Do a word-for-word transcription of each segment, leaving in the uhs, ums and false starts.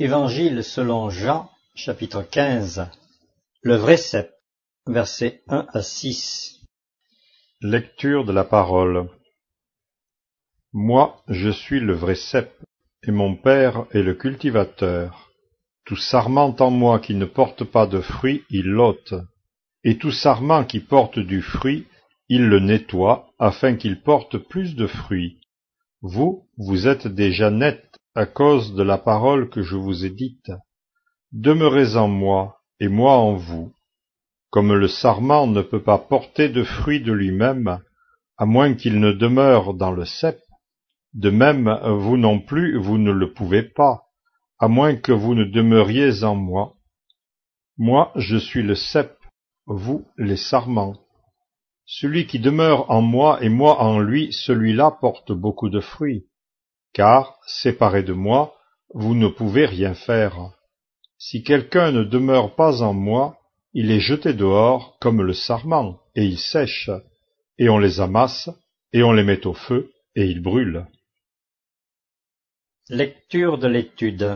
Évangile selon Jean, chapitre quinze. Le vrai cep, versets un à six. Lecture de la parole. Moi, je suis le vrai cep, et mon Père est le cultivateur. Tout sarment en moi qui ne porte pas de fruit, il l'ôte, et tout sarment qui porte du fruit, il le nettoie, afin qu'il porte plus de fruits. Vous, vous êtes déjà nets à cause de la parole que je vous ai dite. Demeurez en moi, et moi en vous. Comme le sarment ne peut pas porter de fruit de lui-même, à moins qu'il ne demeure dans le cep, de même vous non plus vous ne le pouvez pas, à moins que vous ne demeuriez en moi. Moi je suis le cep, vous les sarments. Celui qui demeure en moi et moi en lui, celui-là porte beaucoup de fruits, car, séparé de moi, vous ne pouvez rien faire. Si quelqu'un ne demeure pas en moi, il est jeté dehors comme le sarment, et il sèche, et on les amasse, et on les met au feu, et ils brûlent. Lecture de l'étude.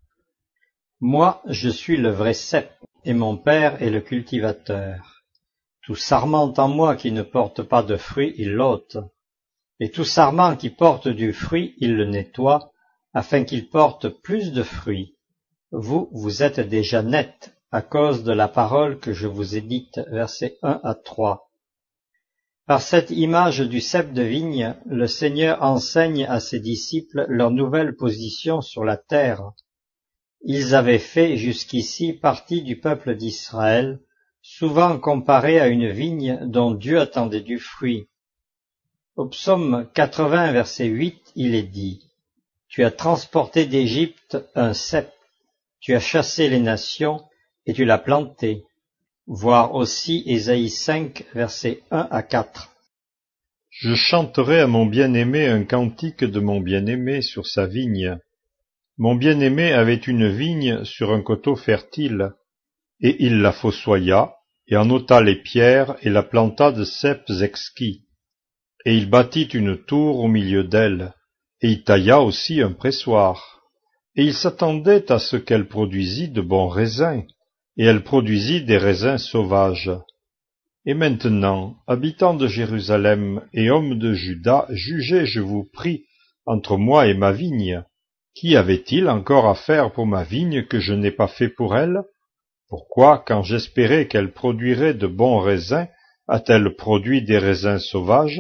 Moi, je suis le vrai cep, et mon Père est le cultivateur. Tout sarment en moi qui ne porte pas de fruit, il l'ôte, et tout sarment qui porte du fruit, il le nettoie, afin qu'il porte plus de fruits. Vous, vous êtes déjà nets à cause de la parole que je vous ai dite, versets un à trois. Par cette image du cep de vigne, le Seigneur enseigne à ses disciples leur nouvelle position sur la terre. Ils avaient fait jusqu'ici partie du peuple d'Israël, souvent comparé à une vigne dont Dieu attendait du fruit. Au psaume quatre-vingts, verset huit, il est dit « Tu as transporté d'Égypte un cep, tu as chassé les nations et tu l'as planté. » Voir aussi Ésaïe cinq, versets un à quatre. Je chanterai à mon bien-aimé un cantique de mon bien-aimé sur sa vigne. Mon bien-aimé avait une vigne sur un coteau fertile, et il la fossoya, et en ôta les pierres, et la planta de ceps exquis. Et il bâtit une tour au milieu d'elle, et il tailla aussi un pressoir. Et il s'attendait à ce qu'elle produisît de bons raisins, et elle produisit des raisins sauvages. Et maintenant, habitants de Jérusalem et hommes de Juda, jugez, je vous prie, entre moi et ma vigne. Qui avait-il encore à faire pour ma vigne que je n'ai pas fait pour elle? Pourquoi, quand j'espérais qu'elle produirait de bons raisins, a-t-elle produit des raisins sauvages?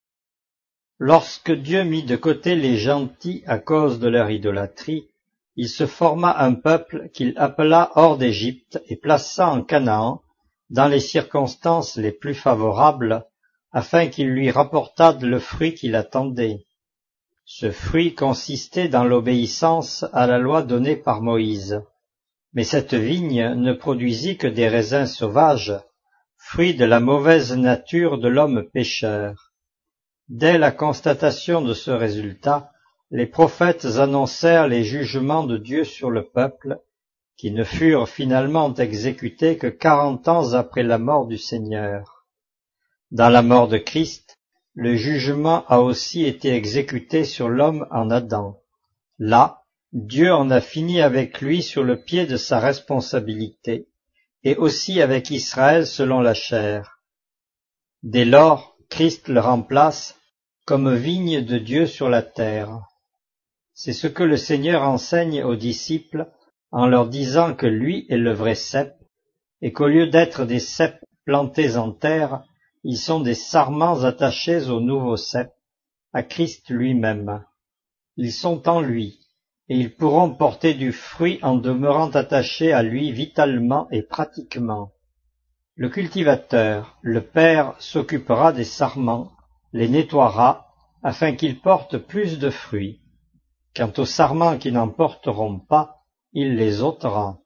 Lorsque Dieu mit de côté les gentils à cause de leur idolâtrie, il se forma un peuple qu'il appela hors d'Égypte et plaça en Canaan, dans les circonstances les plus favorables, afin qu'il lui rapportât le fruit qu'il attendait. Ce fruit consistait dans l'obéissance à la loi donnée par Moïse. Mais cette vigne ne produisit que des raisins sauvages, fruits de la mauvaise nature de l'homme pécheur. Dès la constatation de ce résultat, les prophètes annoncèrent les jugements de Dieu sur le peuple, qui ne furent finalement exécutés que quarante ans après la mort du Seigneur. Dans la mort de Christ, le jugement a aussi été exécuté sur l'homme en Adam. Là, Dieu en a fini avec lui sur le pied de sa responsabilité, et aussi avec Israël selon la chair. Dès lors, Christ le remplace comme vigne de Dieu sur la terre. C'est ce que le Seigneur enseigne aux disciples en leur disant que lui est le vrai cep, et qu'au lieu d'être des ceps plantés en terre, ils sont des sarments attachés au nouveau cep, à Christ lui-même. Ils sont en lui, et ils pourront porter du fruit en demeurant attachés à lui vitalement et pratiquement. Le cultivateur, le Père, s'occupera des sarments, les nettoiera, afin qu'ils portent plus de fruits. Quant aux sarments qui n'en porteront pas, il les ôtera.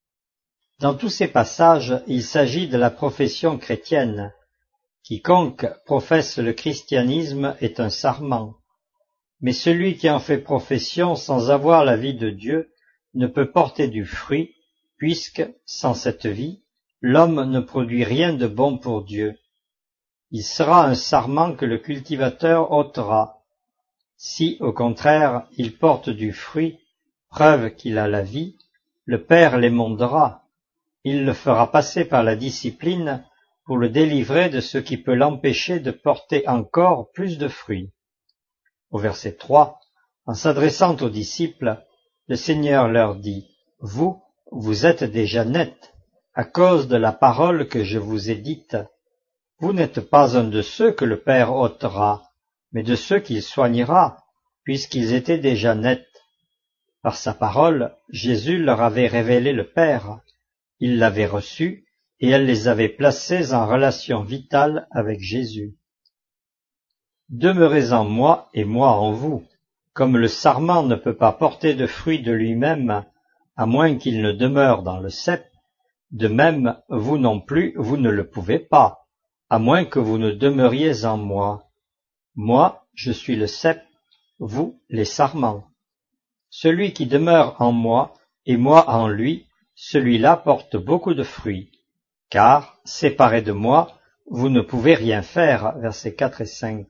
Dans tous ces passages, il s'agit de la profession chrétienne. Quiconque professe le christianisme est un sarment. Mais celui qui en fait profession sans avoir la vie de Dieu ne peut porter du fruit, puisque, sans cette vie, l'homme ne produit rien de bon pour Dieu. Il sera un sarment que le cultivateur ôtera. Si, au contraire, il porte du fruit, preuve qu'il a la vie, le Père l'émondera. Il le fera passer par la discipline pour le délivrer de ce qui peut l'empêcher de porter encore plus de fruits. Au verset trois, en s'adressant aux disciples, le Seigneur leur dit, « Vous, vous êtes déjà nets, à cause de la parole que je vous ai dite. Vous n'êtes pas un de ceux que le Père ôtera, mais de ceux qu'il soignera, puisqu'ils étaient déjà nets. » Par sa parole, Jésus leur avait révélé le Père. Ils l'avaient reçu, et elle les avait placés en relation vitale avec Jésus. Demeurez en moi et moi en vous. Comme le sarment ne peut pas porter de fruits de lui-même, à moins qu'il ne demeure dans le cep, de même, vous non plus, vous ne le pouvez pas, à moins que vous ne demeuriez en moi. Moi, je suis le cep, vous, les sarments. Celui qui demeure en moi, et moi en lui, celui-là porte beaucoup de fruits. Car, séparés de moi, vous ne pouvez rien faire. Versets quatre et cinq.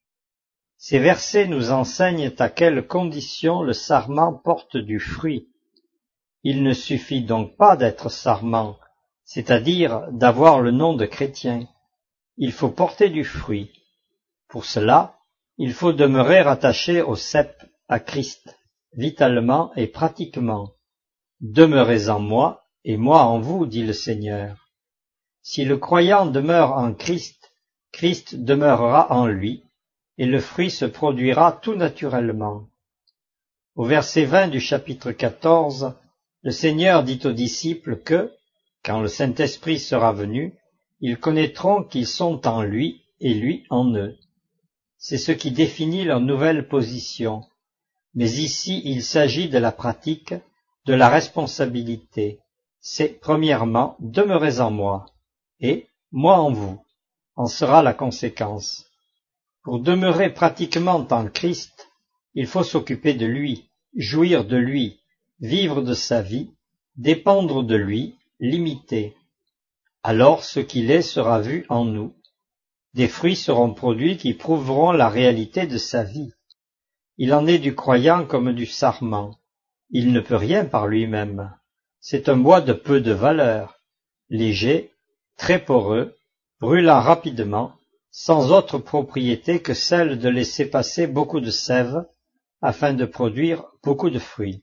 Ces versets nous enseignent à quelles conditions le sarment porte du fruit. Il ne suffit donc pas d'être sarment, c'est-à-dire d'avoir le nom de chrétien. Il faut porter du fruit. Pour cela, il faut demeurer attaché au cep, à Christ, vitalement et pratiquement. Demeurez en moi, et moi en vous, dit le Seigneur. Si le croyant demeure en Christ, Christ demeurera en lui, et le fruit se produira tout naturellement. Au verset vingt du chapitre quatorze, le Seigneur dit aux disciples que, quand le Saint-Esprit sera venu, ils connaîtront qu'ils sont en lui et lui en eux. C'est ce qui définit leur nouvelle position. Mais ici, il s'agit de la pratique, de la responsabilité. C'est, premièrement, demeurez en moi, et moi en vous. En sera la conséquence. Pour demeurer pratiquement en Christ, il faut s'occuper de lui, jouir de lui, vivre de sa vie, dépendre de lui, l'imiter. Alors ce qu'il est sera vu en nous. Des fruits seront produits qui prouveront la réalité de sa vie. Il en est du croyant comme du sarment. Il ne peut rien par lui-même. C'est un bois de peu de valeur, léger, très poreux, brûlant rapidement, sans autre propriété que celle de laisser passer beaucoup de sève, afin de produire beaucoup de fruits.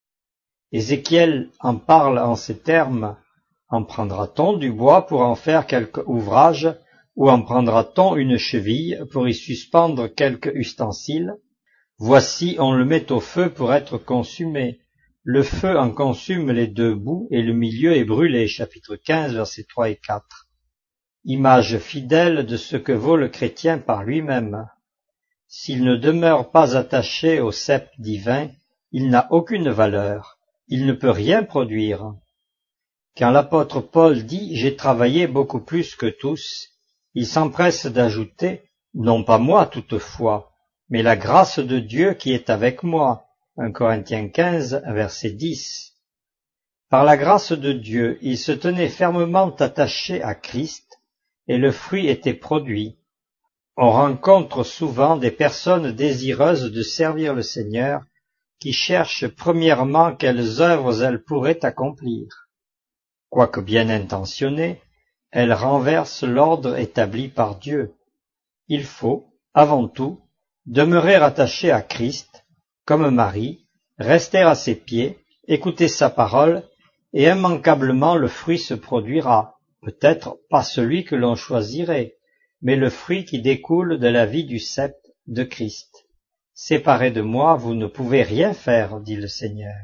Ézéchiel en parle en ces termes. En prendra-t-on du bois pour en faire quelque ouvrage, ou en prendra-t-on une cheville pour y suspendre quelque ustensile? Voici, on le met au feu pour être consumé. Le feu en consume les deux bouts, et le milieu est brûlé. Chapitre quinze, versets trois et quatre. Image fidèle de ce que vaut le chrétien par lui-même. S'il ne demeure pas attaché au cep divin, il n'a aucune valeur, il ne peut rien produire. Quand l'apôtre Paul dit « J'ai travaillé beaucoup plus que tous », il s'empresse d'ajouter « Non pas moi toutefois, mais la grâce de Dieu qui est avec moi ». un Corinthiens quinze, verset dix. Par la grâce de Dieu, il se tenait fermement attaché à Christ, et le fruit était produit. On rencontre souvent des personnes désireuses de servir le Seigneur, qui cherchent premièrement quelles œuvres elles pourraient accomplir. Quoique bien intentionnées, elles renversent l'ordre établi par Dieu. Il faut, avant tout, demeurer attaché à Christ, comme Marie, rester à ses pieds, écouter sa parole, et immanquablement le fruit se produira. Peut-être pas celui que l'on choisirait, mais le fruit qui découle de la vie du cep de Christ. Séparés de moi, vous ne pouvez rien faire, dit le Seigneur.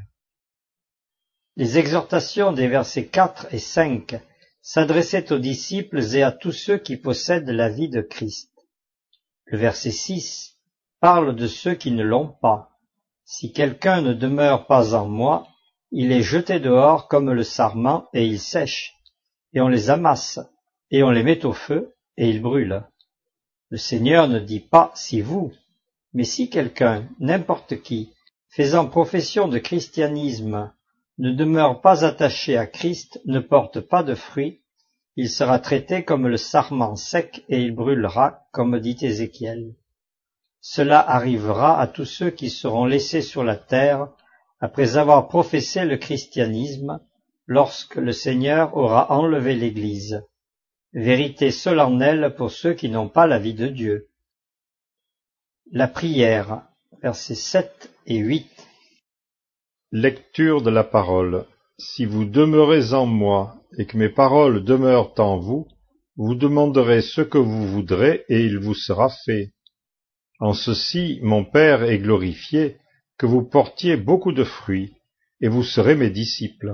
Les exhortations des versets quatre et cinq s'adressaient aux disciples et à tous ceux qui possèdent la vie de Christ. Le verset six parle de ceux qui ne l'ont pas. Si quelqu'un ne demeure pas en moi, il est jeté dehors comme le sarment et il sèche. Et on les amasse, et on les met au feu, et ils brûlent. Le Seigneur ne dit pas « si vous », mais si quelqu'un, n'importe qui, faisant profession de christianisme, ne demeure pas attaché à Christ, ne porte pas de fruits, il sera traité comme le sarment sec et il brûlera, comme dit Ézéchiel. Cela arrivera à tous ceux qui seront laissés sur la terre après avoir professé le christianisme, lorsque le Seigneur aura enlevé l'Église. Vérité solennelle pour ceux qui n'ont pas la vie de Dieu. La prière, versets sept et huit. Lecture de la parole. Si vous demeurez en moi, et que mes paroles demeurent en vous, vous demanderez ce que vous voudrez, et il vous sera fait. En ceci, mon Père est glorifié, que vous portiez beaucoup de fruits, et vous serez mes disciples.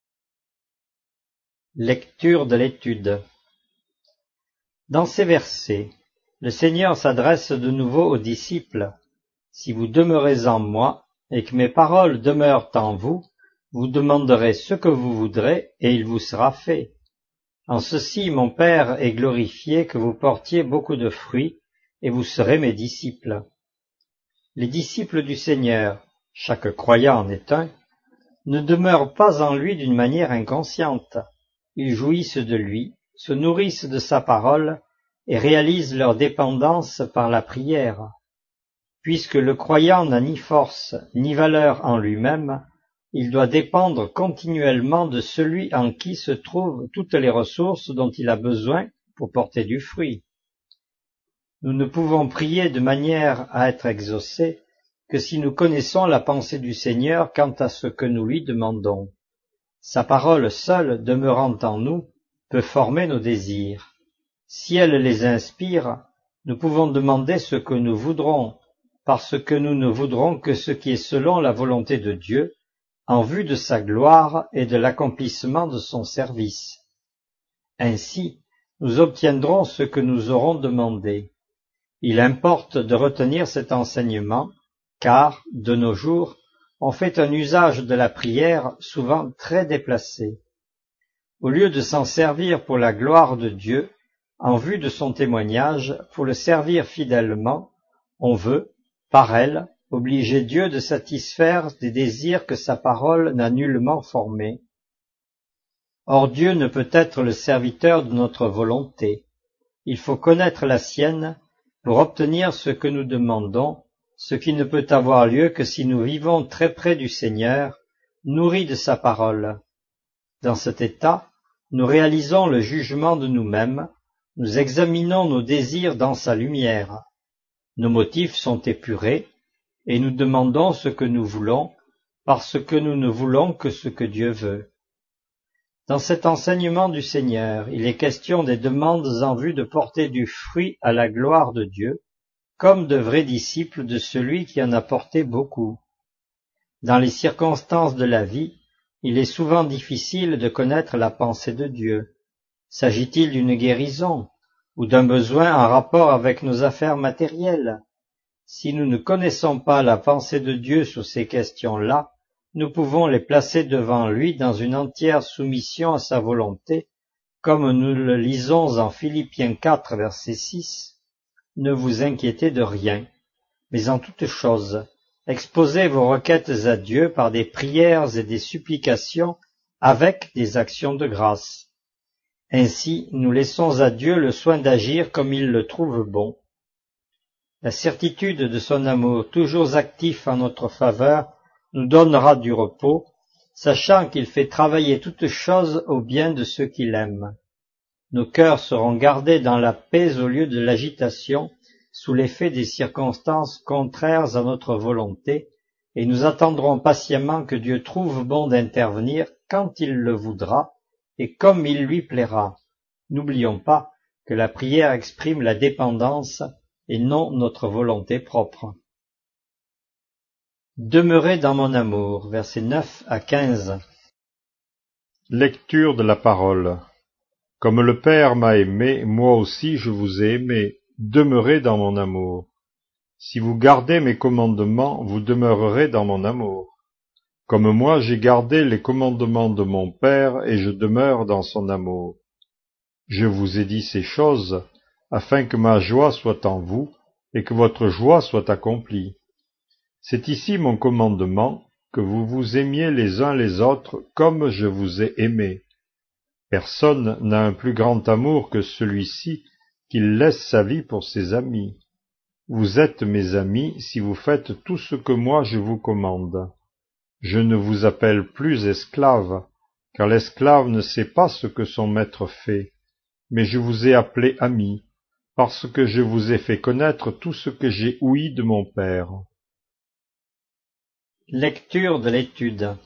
Lecture de l'étude. Dans ces versets, le Seigneur s'adresse de nouveau aux disciples. Si vous demeurez en moi, et que mes paroles demeurent en vous, vous demanderez ce que vous voudrez, et il vous sera fait. En ceci, mon Père est glorifié, que vous portiez beaucoup de fruits, et vous serez mes disciples. Les disciples du Seigneur, chaque croyant en est un, ne demeurent pas en lui d'une manière inconsciente. Ils jouissent de lui, se nourrissent de sa parole, et réalisent leur dépendance par la prière. Puisque le croyant n'a ni force ni valeur en lui-même, il doit dépendre continuellement de celui en qui se trouvent toutes les ressources dont il a besoin pour porter du fruit. Nous ne pouvons prier de manière à être exaucés que si nous connaissons la pensée du Seigneur quant à ce que nous lui demandons. Sa parole seule, demeurant en nous, peut former nos désirs. Si elle les inspire, nous pouvons demander ce que nous voudrons, parce que nous ne voudrons que ce qui est selon la volonté de Dieu, en vue de sa gloire et de l'accomplissement de son service. Ainsi, nous obtiendrons ce que nous aurons demandé. Il importe de retenir cet enseignement, car, de nos jours, on fait un usage de la prière souvent très déplacé. Au lieu de s'en servir pour la gloire de Dieu, en vue de son témoignage, pour le servir fidèlement, on veut, par elle, obliger Dieu de satisfaire des désirs que sa parole n'a nullement formés. Or Dieu ne peut être le serviteur de notre volonté. Il faut connaître la sienne pour obtenir ce que nous demandons, ce qui ne peut avoir lieu que si nous vivons très près du Seigneur, nourris de sa parole. Dans cet état, nous réalisons le jugement de nous-mêmes, nous examinons nos désirs dans sa lumière. Nos motifs sont épurés, et nous demandons ce que nous voulons, parce que nous ne voulons que ce que Dieu veut. Dans cet enseignement du Seigneur, il est question des demandes en vue de porter du fruit à la gloire de Dieu, comme de vrais disciples de celui qui en a porté beaucoup. Dans les circonstances de la vie, il est souvent difficile de connaître la pensée de Dieu. S'agit-il d'une guérison ou d'un besoin en rapport avec nos affaires matérielles? Si nous ne connaissons pas la pensée de Dieu sur ces questions-là, nous pouvons les placer devant lui dans une entière soumission à sa volonté, comme nous le lisons en Philippiens quatre, verset six. Ne vous inquiétez de rien, mais en toute chose, exposez vos requêtes à Dieu par des prières et des supplications avec des actions de grâce. Ainsi, nous laissons à Dieu le soin d'agir comme il le trouve bon. La certitude de son amour toujours actif en notre faveur nous donnera du repos, sachant qu'il fait travailler toutes choses au bien de ceux qu'il aime. Nos cœurs seront gardés dans la paix au lieu de l'agitation, sous l'effet des circonstances contraires à notre volonté, et nous attendrons patiemment que Dieu trouve bon d'intervenir quand il le voudra et comme il lui plaira. N'oublions pas que la prière exprime la dépendance et non notre volonté propre. Demeurez dans mon amour, versets neuf à quinze. Lecture de la parole. Comme le Père m'a aimé, moi aussi je vous ai aimé. Demeurez dans mon amour. Si vous gardez mes commandements, vous demeurerez dans mon amour. Comme moi j'ai gardé les commandements de mon Père, et je demeure dans son amour. Je vous ai dit ces choses, afin que ma joie soit en vous, et que votre joie soit accomplie. C'est ici mon commandement, que vous vous aimiez les uns les autres comme je vous ai aimé. Personne n'a un plus grand amour que celui-ci, qu'il laisse sa vie pour ses amis. Vous êtes mes amis si vous faites tout ce que moi je vous commande. Je ne vous appelle plus esclave, car l'esclave ne sait pas ce que son maître fait, mais je vous ai appelé ami, parce que je vous ai fait connaître tout ce que j'ai ouï de mon Père. Lecture de l'étude.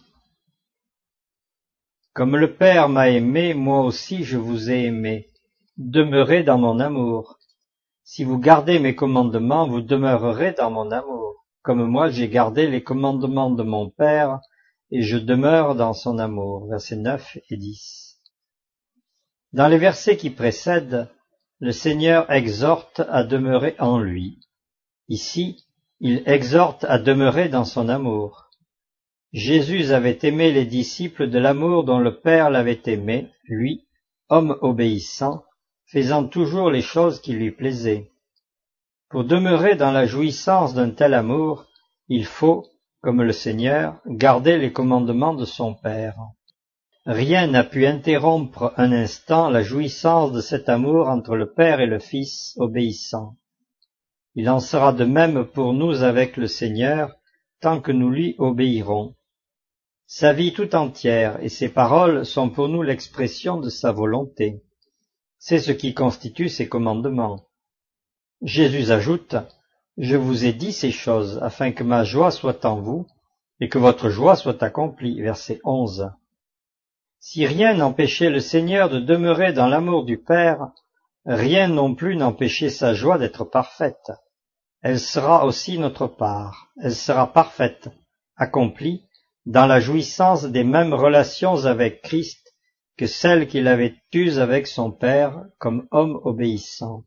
Comme le Père m'a aimé, moi aussi je vous ai aimé. Demeurez dans mon amour. Si vous gardez mes commandements, vous demeurerez dans mon amour, comme moi j'ai gardé les commandements de mon Père, et je demeure dans son amour. Versets neuf et dix. Dans les versets qui précèdent, le Seigneur exhorte à demeurer en lui. Ici, il exhorte à demeurer dans son amour. Jésus avait aimé les disciples de l'amour dont le Père l'avait aimé, lui, homme obéissant, faisant toujours les choses qui lui plaisaient. Pour demeurer dans la jouissance d'un tel amour, il faut, comme le Seigneur, garder les commandements de son Père. Rien n'a pu interrompre un instant la jouissance de cet amour entre le Père et le Fils obéissant. Il en sera de même pour nous avec le Seigneur, tant que nous lui obéirons. Sa vie tout entière et ses paroles sont pour nous l'expression de sa volonté. C'est ce qui constitue ses commandements. Jésus ajoute, « Je vous ai dit ces choses, afin que ma joie soit en vous, et que votre joie soit accomplie. » Verset onze. Si rien n'empêchait le Seigneur de demeurer dans l'amour du Père, rien non plus n'empêchait sa joie d'être parfaite. Elle sera aussi notre part, elle sera parfaite, accomplie, dans la jouissance des mêmes relations avec Christ que celles qu'il avait eues avec son Père comme homme obéissant.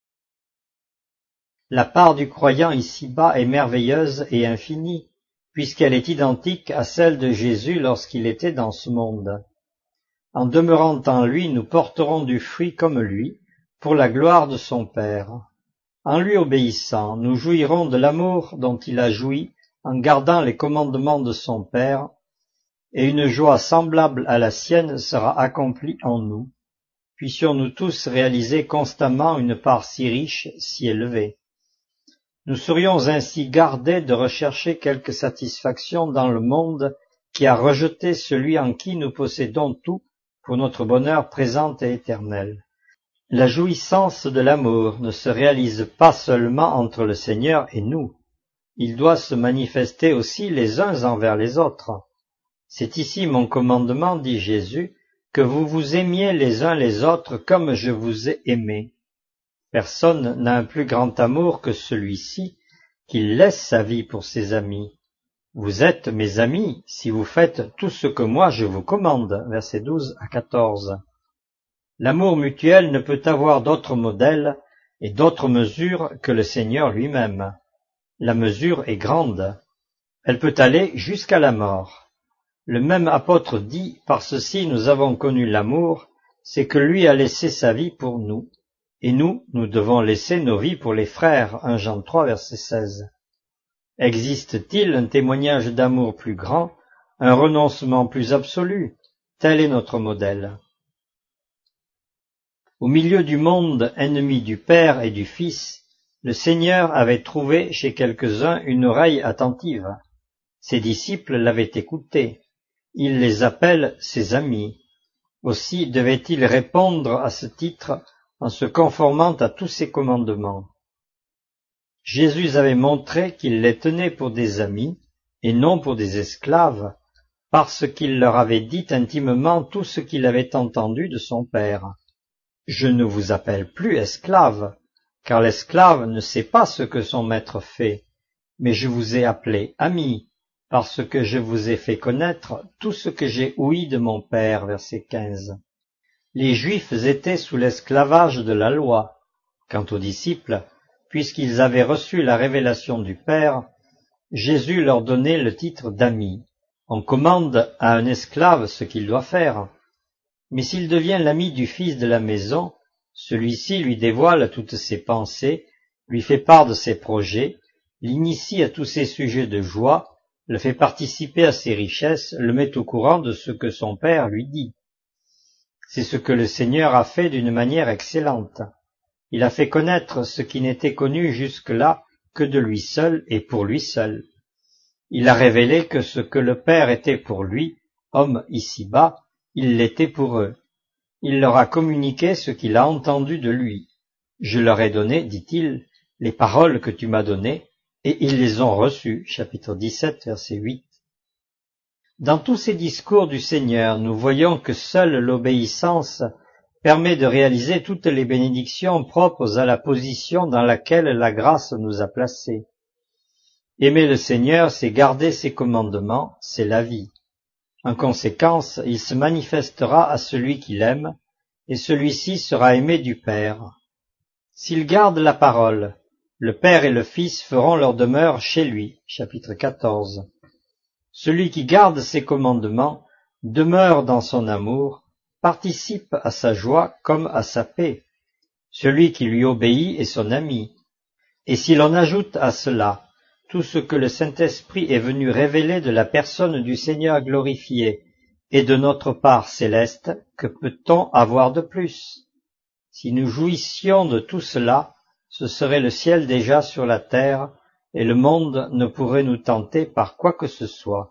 La part du croyant ici-bas est merveilleuse et infinie, puisqu'elle est identique à celle de Jésus lorsqu'il était dans ce monde. En demeurant en lui, nous porterons du fruit comme lui, pour la gloire de son Père. En lui obéissant, nous jouirons de l'amour dont il a joui en gardant les commandements de son Père, et une joie semblable à la sienne sera accomplie en nous. Puissions-nous tous réaliser constamment une part si riche, si élevée. Nous serions ainsi gardés de rechercher quelque satisfaction dans le monde qui a rejeté celui en qui nous possédons tout pour notre bonheur présent et éternel. La jouissance de l'amour ne se réalise pas seulement entre le Seigneur et nous. Il doit se manifester aussi les uns envers les autres. C'est ici mon commandement, dit Jésus, que vous vous aimiez les uns les autres comme je vous ai aimé. Personne n'a un plus grand amour que celui-ci, qu'il laisse sa vie pour ses amis. Vous êtes mes amis si vous faites tout ce que moi je vous commande. Versets douze à quatorze. L'amour mutuel ne peut avoir d'autre modèle et d'autre mesure que le Seigneur lui-même. La mesure est grande. Elle peut aller jusqu'à la mort. Le même apôtre dit, par ceci nous avons connu l'amour, c'est que lui a laissé sa vie pour nous. Et nous, nous devons laisser nos vies pour les frères. un Jean trois, verset seize. Existe-t-il un témoignage d'amour plus grand, un renoncement plus absolu? Tel est notre modèle. Au milieu du monde ennemi du Père et du Fils, le Seigneur avait trouvé chez quelques-uns une oreille attentive. Ses disciples l'avaient écouté. Il les appelle ses amis. Aussi devait-il répondre à ce titre en se conformant à tous ses commandements. Jésus avait montré qu'il les tenait pour des amis et non pour des esclaves, parce qu'il leur avait dit intimement tout ce qu'il avait entendu de son Père. « Je ne vous appelle plus esclaves, car l'esclave ne sait pas ce que son maître fait, mais je vous ai appelés amis, parce que je vous ai fait connaître tout ce que j'ai ouï de mon Père. » Verset quinze. Les Juifs étaient sous l'esclavage de la loi. Quant aux disciples, puisqu'ils avaient reçu la révélation du Père, Jésus leur donnait le titre d'amis. On commande à un esclave ce qu'il doit faire. Mais s'il devient l'ami du fils de la maison, celui-ci lui dévoile toutes ses pensées, lui fait part de ses projets, l'initie à tous ses sujets de joie, le fait participer à ses richesses, le met au courant de ce que son Père lui dit. C'est ce que le Seigneur a fait d'une manière excellente. Il a fait connaître ce qui n'était connu jusque-là que de lui seul et pour lui seul. Il a révélé que ce que le Père était pour lui, homme ici-bas, il l'était pour eux. Il leur a communiqué ce qu'il a entendu de lui. Je leur ai donné, dit-il, les paroles que tu m'as données, et ils les ont reçues. Chapitre dix-sept, verset huit. Dans tous ces discours du Seigneur, nous voyons que seule l'obéissance permet de réaliser toutes les bénédictions propres à la position dans laquelle la grâce nous a placés. Aimer le Seigneur, c'est garder ses commandements, c'est la vie. En conséquence, il se manifestera à celui qui l'aime, et celui-ci sera aimé du Père. S'il garde la parole, le Père et le Fils feront leur demeure chez lui. Chapitre quatorze. Celui qui garde ses commandements demeure dans son amour, participe à sa joie comme à sa paix. Celui qui lui obéit est son ami. Et si l'on ajoute à cela tout ce que le Saint-Esprit est venu révéler de la personne du Seigneur glorifié et de notre part céleste, que peut-on avoir de plus? Si nous jouissions de tout cela, ce serait le ciel déjà sur la terre, et le monde ne pourrait nous tenter par quoi que ce soit.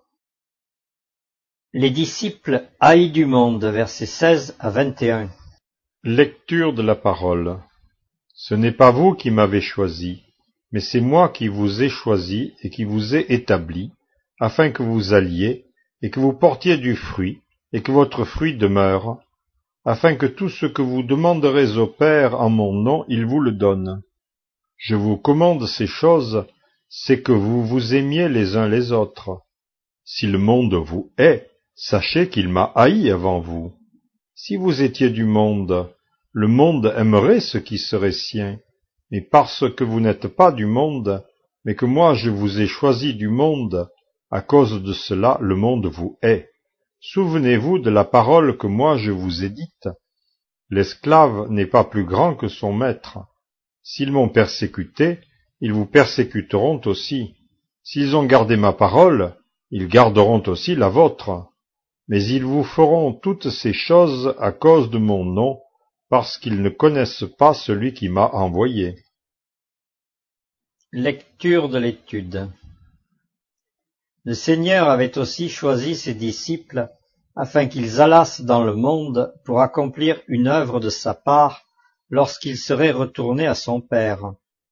Les disciples haïs du monde, versets seize à vingt et un. Lecture de la parole. Ce n'est pas vous qui m'avez choisi, mais c'est moi qui vous ai choisi et qui vous ai établi, afin que vous alliez, et que vous portiez du fruit, et que votre fruit demeure, afin que tout ce que vous demanderez au Père en mon nom, il vous le donne. Je vous commande ces choses, c'est que vous vous aimiez les uns les autres. Si le monde vous hait, sachez qu'il m'a haï avant vous. Si vous étiez du monde, le monde aimerait ce qui serait sien. Mais parce que vous n'êtes pas du monde, mais que moi je vous ai choisi du monde, à cause de cela le monde vous hait. Souvenez-vous de la parole que moi je vous ai dite. L'esclave n'est pas plus grand que son maître. S'ils m'ont persécuté, ils vous persécuteront aussi. S'ils ont gardé ma parole, ils garderont aussi la vôtre. Mais ils vous feront toutes ces choses à cause de mon nom, parce qu'ils ne connaissent pas celui qui m'a envoyé. Lecture de l'étude. Le Seigneur avait aussi choisi ses disciples afin qu'ils allassent dans le monde pour accomplir une œuvre de sa part lorsqu'il serait retourné à son Père.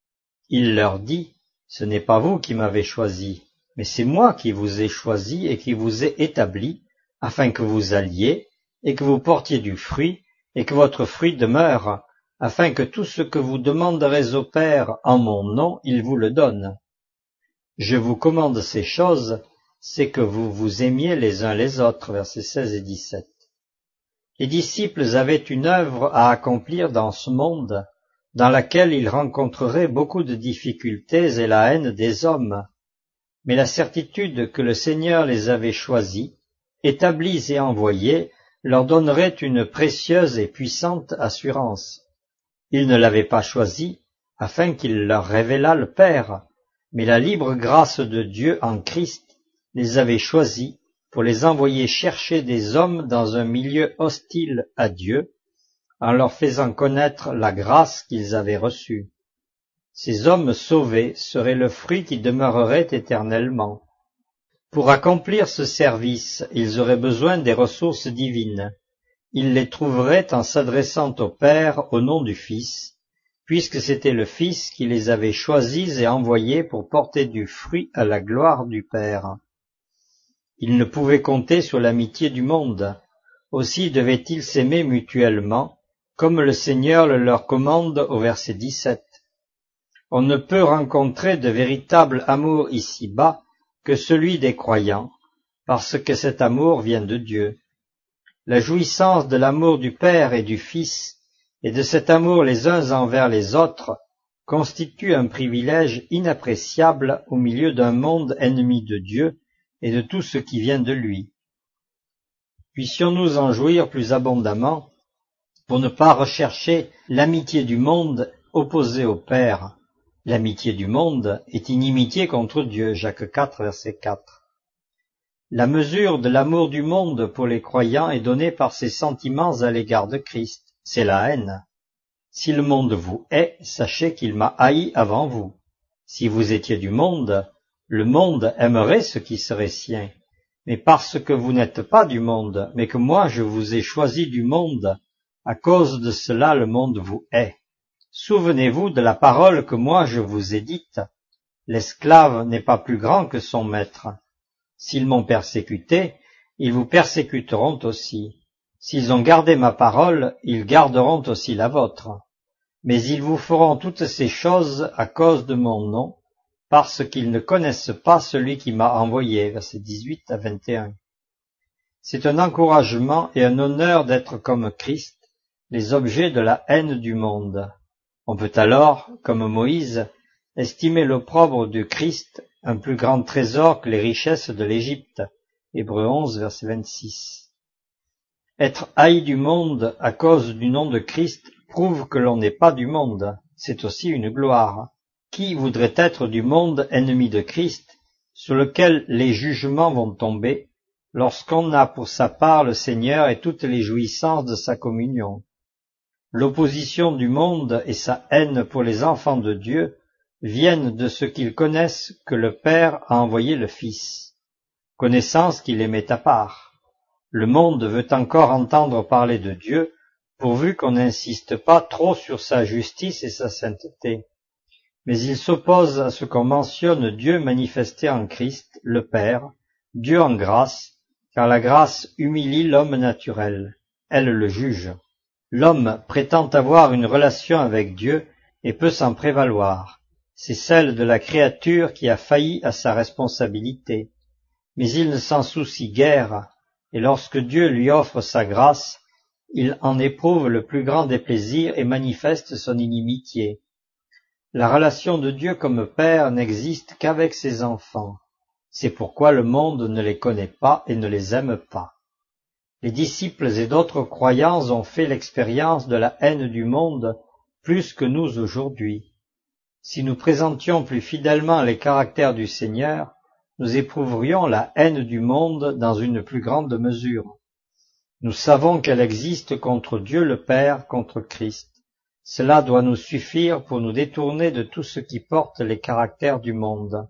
Il leur dit, « Ce n'est pas vous qui m'avez choisi, mais c'est moi qui vous ai choisi et qui vous ai établi, afin que vous alliez et que vous portiez du fruit, et que votre fruit demeure, afin que tout ce que vous demanderez au Père en mon nom, il vous le donne. Je vous commande ces choses, c'est que vous vous aimiez les uns les autres. » Versets seize et dix-sept. Les disciples avaient une œuvre à accomplir dans ce monde, dans laquelle ils rencontreraient beaucoup de difficultés et la haine des hommes. Mais la certitude que le Seigneur les avait choisis, établis et envoyés, leur donnerait une précieuse et puissante assurance. Il ne l'avait pas choisi afin qu'il leur révélât le Père, mais la libre grâce de Dieu en Christ les avait choisis pour les envoyer chercher des hommes dans un milieu hostile à Dieu, en leur faisant connaître la grâce qu'ils avaient reçue. Ces hommes sauvés seraient le fruit qui demeurerait éternellement. Pour accomplir ce service, ils auraient besoin des ressources divines. Ils les trouveraient en s'adressant au Père au nom du Fils, puisque c'était le Fils qui les avait choisis et envoyés pour porter du fruit à la gloire du Père. Ils ne pouvaient compter sur l'amitié du monde. Aussi devaient-ils s'aimer mutuellement, comme le Seigneur le leur commande au verset dix-sept. On ne peut rencontrer de véritable amour ici-bas que celui des croyants, parce que cet amour vient de Dieu. La jouissance de l'amour du Père et du Fils, et de cet amour les uns envers les autres, constitue un privilège inappréciable au milieu d'un monde ennemi de Dieu et de tout ce qui vient de lui. Puissions-nous en jouir plus abondamment, pour ne pas rechercher l'amitié du monde opposée au Père. L'amitié du monde est inimitié contre Dieu. Jacques quatre, verset quatre. La mesure de l'amour du monde pour les croyants est donnée par ses sentiments à l'égard de Christ. C'est la haine. Si le monde vous hait, sachez qu'il m'a haï avant vous. Si vous étiez du monde, Le monde aimerait ce qui serait sien, mais parce que vous n'êtes pas du monde, mais que moi je vous ai choisi du monde, à cause de cela le monde vous hait. Souvenez-vous de la parole que moi je vous ai dite. L'esclave n'est pas plus grand que son maître. S'ils m'ont persécuté, ils vous persécuteront aussi. S'ils ont gardé ma parole, ils garderont aussi la vôtre. Mais ils vous feront toutes ces choses à cause de mon nom, parce qu'ils ne connaissent pas celui qui m'a envoyé. Versets dix-huit à vingt et un. C'est un encouragement et un honneur d'être comme Christ, les objets de la haine du monde. On peut alors, comme Moïse, estimer l'opprobre du Christ un plus grand trésor que les richesses de l'Égypte. Hébreux onze, verset vingt-six. Être haï du monde à cause du nom de Christ prouve que l'on n'est pas du monde. C'est aussi une gloire. Qui voudrait être du monde ennemi de Christ, sur lequel les jugements vont tomber, lorsqu'on a pour sa part le Seigneur et toutes les jouissances de sa communion? L'opposition du monde et sa haine pour les enfants de Dieu viennent de ce qu'ils connaissent que le Père a envoyé le Fils, connaissance qu'il aimait à part. Le monde veut encore entendre parler de Dieu, pourvu qu'on n'insiste pas trop sur sa justice et sa sainteté. Mais il s'oppose à ce qu'on mentionne Dieu manifesté en Christ, le Père, Dieu en grâce, car la grâce humilie l'homme naturel, elle le juge. L'homme prétend avoir une relation avec Dieu et peut s'en prévaloir. C'est celle de la créature qui a failli à sa responsabilité. Mais il ne s'en soucie guère, et lorsque Dieu lui offre sa grâce, il en éprouve le plus grand des plaisirs et manifeste son inimitié. La relation de Dieu comme Père n'existe qu'avec ses enfants. C'est pourquoi le monde ne les connaît pas et ne les aime pas. Les disciples et d'autres croyants ont fait l'expérience de la haine du monde plus que nous aujourd'hui. Si nous présentions plus fidèlement les caractères du Seigneur, nous éprouverions la haine du monde dans une plus grande mesure. Nous savons qu'elle existe contre Dieu le Père, contre Christ. Cela doit nous suffire pour nous détourner de tout ce qui porte les caractères du monde.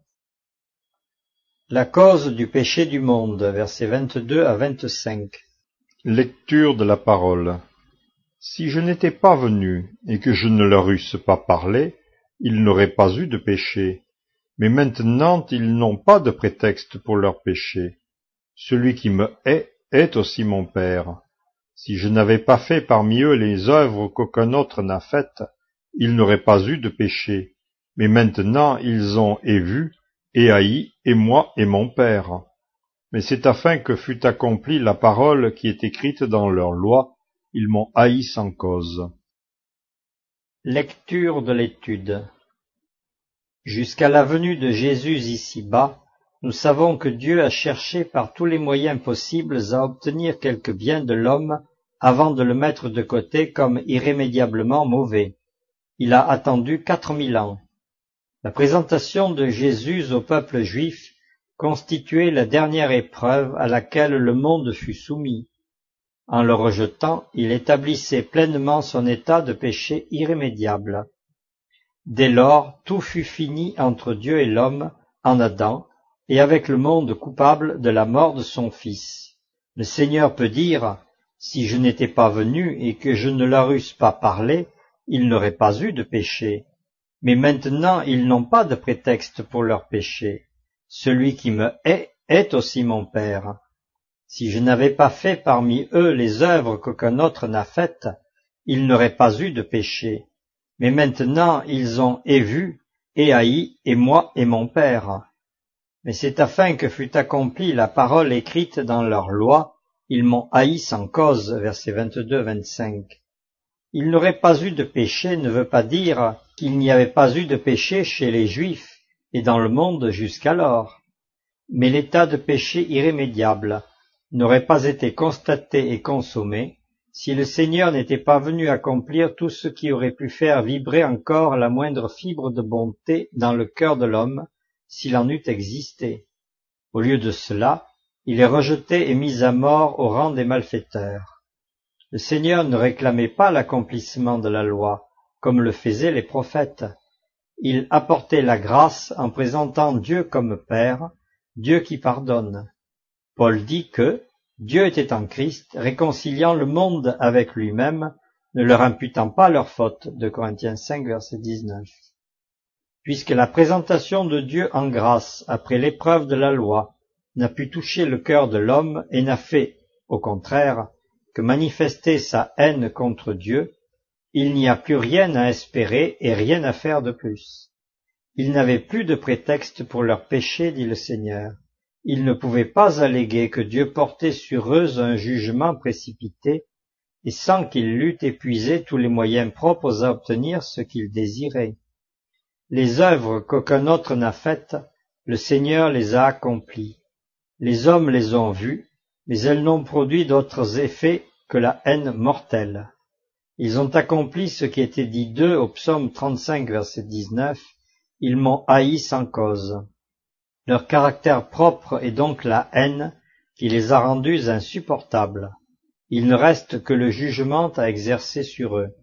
La cause du péché du monde, versets vingt-deux à vingt-cinq. Lecture de la parole. Si je n'étais pas venu et que je ne leur eusse pas parlé, ils n'auraient pas eu de péché. Mais maintenant ils n'ont pas de prétexte pour leur péché. Celui qui me hait est aussi mon Père. Si je n'avais pas fait parmi eux les œuvres qu'aucun autre n'a faites, ils n'auraient pas eu de péché. Mais maintenant ils ont et vu, et haï, et moi et mon Père. Mais c'est afin que fût accomplie la parole qui est écrite dans leur loi, ils m'ont haï sans cause. Lecture de l'étude. Jusqu'à la venue de Jésus ici-bas, nous savons que Dieu a cherché par tous les moyens possibles à obtenir quelque bien de l'homme avant de le mettre de côté comme irrémédiablement mauvais. Il a attendu quatre mille ans. La présentation de Jésus au peuple juif constituait la dernière épreuve à laquelle le monde fut soumis. En le rejetant, il établissait pleinement son état de péché irrémédiable. Dès lors, tout fut fini entre Dieu et l'homme, en Adam, et avec le monde coupable de la mort de son Fils. Le Seigneur peut dire, « Si je n'étais pas venu et que je ne leur eusse pas parlé, ils n'auraient pas eu de péché. Mais maintenant ils n'ont pas de prétexte pour leur péché. Celui qui me hait est aussi mon Père. Si je n'avais pas fait parmi eux les œuvres qu'aucun autre n'a faites, ils n'auraient pas eu de péché. Mais maintenant ils ont et vu, et haï, et moi et mon Père. Mais c'est afin que fût accomplie la parole écrite dans leur loi, ils m'ont haï sans cause, versets vingt-deux à vingt-cinq. Ils n'auraient pas eu de péché ne veut pas dire qu'il n'y avait pas eu de péché chez les Juifs et dans le monde jusqu'alors. Mais l'état de péché irrémédiable n'aurait pas été constaté et consommé si le Seigneur n'était pas venu accomplir tout ce qui aurait pu faire vibrer encore la moindre fibre de bonté dans le cœur de l'homme, s'il en eût existé. Au lieu de cela, il est rejeté et mis à mort au rang des malfaiteurs. Le Seigneur ne réclamait pas l'accomplissement de la loi, comme le faisaient les prophètes, il apportait la grâce en présentant Dieu comme Père, Dieu qui pardonne. Paul dit que Dieu était en Christ, réconciliant le monde avec lui-même, ne leur imputant pas leurs fautes. deux Corinthiens cinq, verset dix-neuf. Puisque la présentation de Dieu en grâce après l'épreuve de la loi n'a pu toucher le cœur de l'homme et n'a fait, au contraire, que manifester sa haine contre Dieu, il n'y a plus rien à espérer et rien à faire de plus. Ils n'avaient plus de prétexte pour leurs péchés, dit le Seigneur. Ils ne pouvaient pas alléguer que Dieu portait sur eux un jugement précipité, et sans qu'il l'eût épuisé tous les moyens propres à obtenir ce qu'ils désiraient. Les œuvres qu'aucun autre n'a faites, le Seigneur les a accomplies. Les hommes les ont vues, mais elles n'ont produit d'autres effets que la haine mortelle. Ils ont accompli ce qui était dit d'eux au psaume trente-cinq, verset dix-neuf, « Ils m'ont haï sans cause ». Leur caractère propre est donc la haine qui les a rendus insupportables. Il ne reste que le jugement à exercer sur eux.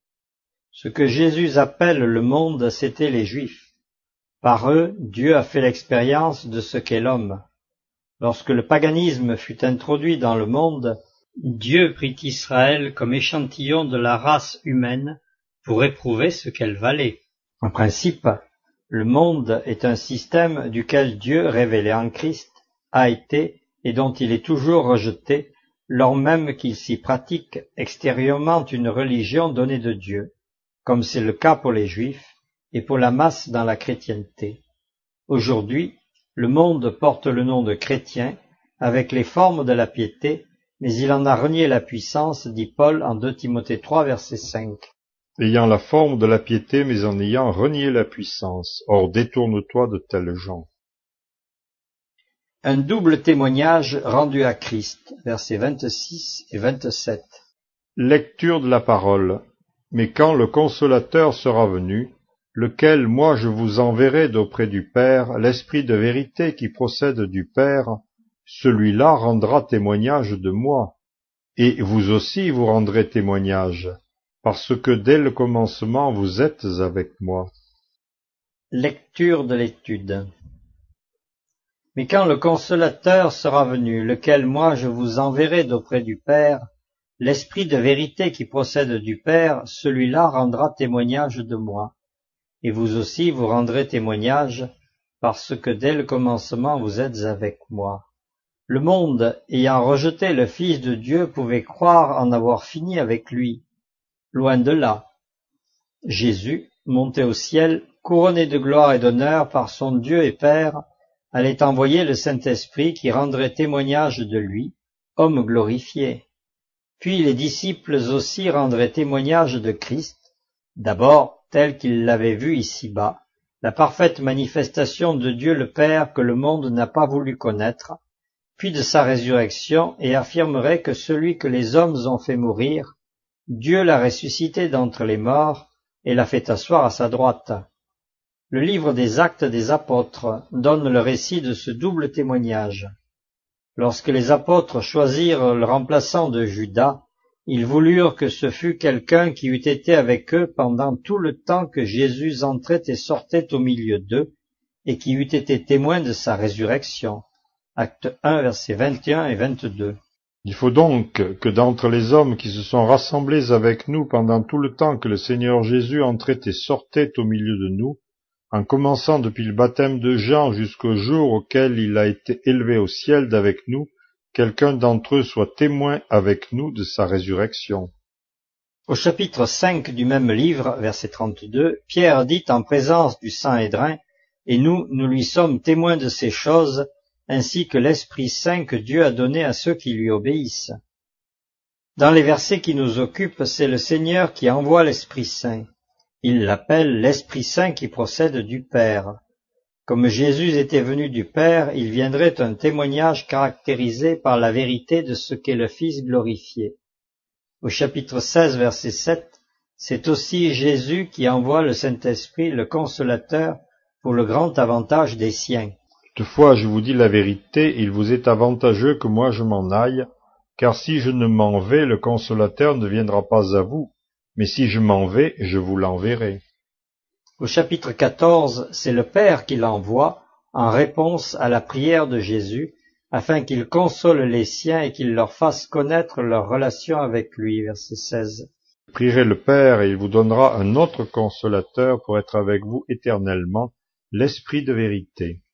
Ce que Jésus appelle le monde, c'étaient les Juifs. Par eux, Dieu a fait l'expérience de ce qu'est l'homme. Lorsque le paganisme fut introduit dans le monde, Dieu prit Israël comme échantillon de la race humaine pour éprouver ce qu'elle valait. En principe, le monde est un système duquel Dieu, révélé en Christ, a été et dont il est toujours rejeté, lors même qu'il s'y pratique extérieurement une religion donnée de Dieu, comme c'est le cas pour les Juifs et pour la masse dans la chrétienté. Aujourd'hui, le monde porte le nom de chrétien, avec les formes de la piété, mais il en a renié la puissance, dit Paul en deux Timothée trois, verset cinq. Ayant la forme de la piété, mais en ayant renié la puissance. Or détourne-toi de tels gens. Un double témoignage rendu à Christ, versets vingt-six et vingt-sept. Lecture de la parole. Mais quand le Consolateur sera venu, lequel moi je vous enverrai d'auprès du Père, l'Esprit de vérité qui procède du Père, celui-là rendra témoignage de moi. Et vous aussi vous rendrez témoignage, parce que dès le commencement vous êtes avec moi. Lecture de l'étude. Mais quand le Consolateur sera venu, lequel moi je vous enverrai d'auprès du Père, l'Esprit de vérité qui procède du Père, celui-là rendra témoignage de moi. Et vous aussi vous rendrez témoignage, parce que dès le commencement vous êtes avec moi. Le monde, ayant rejeté le Fils de Dieu, pouvait croire en avoir fini avec lui. Loin de là. Jésus, monté au ciel, couronné de gloire et d'honneur par son Dieu et Père, allait envoyer le Saint-Esprit qui rendrait témoignage de lui, homme glorifié. Puis les disciples aussi rendraient témoignage de Christ, d'abord tel qu'ils l'avaient vu ici-bas, la parfaite manifestation de Dieu le Père que le monde n'a pas voulu connaître, puis de sa résurrection, et affirmerait que celui que les hommes ont fait mourir, Dieu l'a ressuscité d'entre les morts et l'a fait asseoir à sa droite. Le livre des Actes des Apôtres donne le récit de ce double témoignage. Lorsque les apôtres choisirent le remplaçant de Judas, ils voulurent que ce fût quelqu'un qui eût été avec eux pendant tout le temps que Jésus entrait et sortait au milieu d'eux, et qui eût été témoin de sa résurrection. Acte un, versets vingt et un et vingt-deux. Il faut donc que d'entre les hommes qui se sont rassemblés avec nous pendant tout le temps que le Seigneur Jésus entrait et sortait au milieu de nous, en commençant depuis le baptême de Jean jusqu'au jour auquel il a été élevé au ciel d'avec nous, quelqu'un d'entre eux soit témoin avec nous de sa résurrection. Au chapitre cinq du même livre, verset trente-deux, Pierre dit en présence du Saint-Hédrin, « Et nous, nous lui sommes témoins de ces choses, ainsi que l'Esprit Saint que Dieu a donné à ceux qui lui obéissent. » Dans les versets qui nous occupent, c'est le Seigneur qui envoie l'Esprit Saint. Il l'appelle l'Esprit Saint qui procède du Père. Comme Jésus était venu du Père, il viendrait un témoignage caractérisé par la vérité de ce qu'est le Fils glorifié. Au chapitre seize, verset sept, c'est aussi Jésus qui envoie le Saint-Esprit, le Consolateur, pour le grand avantage des siens. Toutefois, je vous dis la vérité, il vous est avantageux que moi je m'en aille, car si je ne m'en vais, le Consolateur ne viendra pas à vous, mais si je m'en vais, je vous l'enverrai. Au chapitre quatorze, c'est le Père qui l'envoie en réponse à la prière de Jésus, afin qu'il console les siens et qu'il leur fasse connaître leur relation avec lui. Verset seize. Prierez le Père et il vous donnera un autre consolateur pour être avec vous éternellement, l'Esprit de vérité.